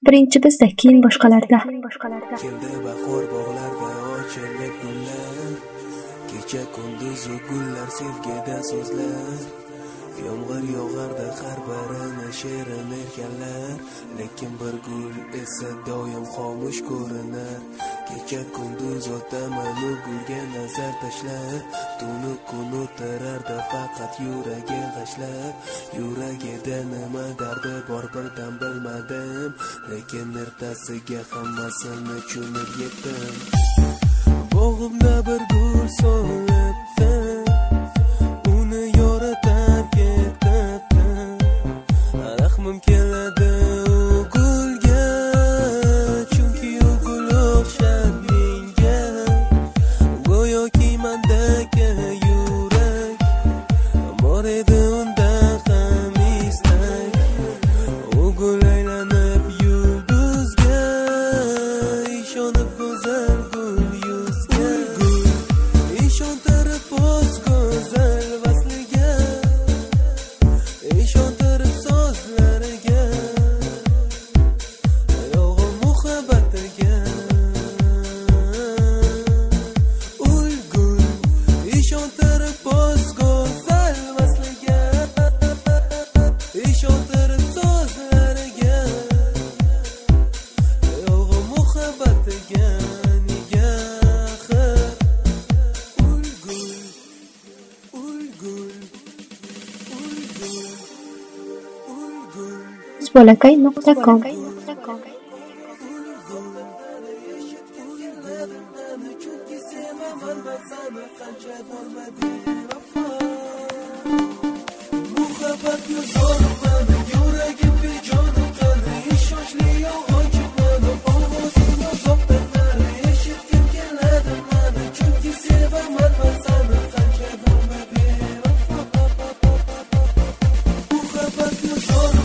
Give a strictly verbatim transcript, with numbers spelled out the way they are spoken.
Birinchi bizda, keyin boshqalarda. Keldi bahor bog'larda ochilib gullar, kecha kunduz gullar sevgida so'zlar. Yomg'ir yog'arda har birini shirin erkanlar, lekin bir gul esa doim xomush ko'rinar. Kecha kunduz o'taman u gulga nazar tashlab, tunu kun o'tirardi faqat yuragi g'ashlab. Yuragida nima dardi bor birdan bilmadim, lekin ertasiga hammasini tushunib yetdim. Bog'imda bir gul solibdi, uni yoratar ketdim. Rahmim keladi u gulga, chunki u gul o'xshab menga. Go'yoki mendagi yurak bor edi unda ham istak. U gul aylanib yulduzga, ishonib go'zal gul yuzga. Ishontirib o'z go'zal vasliga, ishontirib so'zlariga, yolg'on muhabbatiga. Ul gul, ishontirib o'z go'zal vasliga, ishontirib so'zlariga, yolg'on muhabbatiga. Nega axir ul gul, ul gul, ul gul, ul gul. Bolakay nuqta com. Chunki sevaman man seni qancha bo'lmadi vafo. Muhabbatni zo'rman, yuragim bejonim qani, ishonchli yolg'onchi mani, ovozingni uzoqdan nari eshitgim keladi mani. Chunki sevaman man seni qancha bo'lmadi vafo. Muhabbatni zo'rman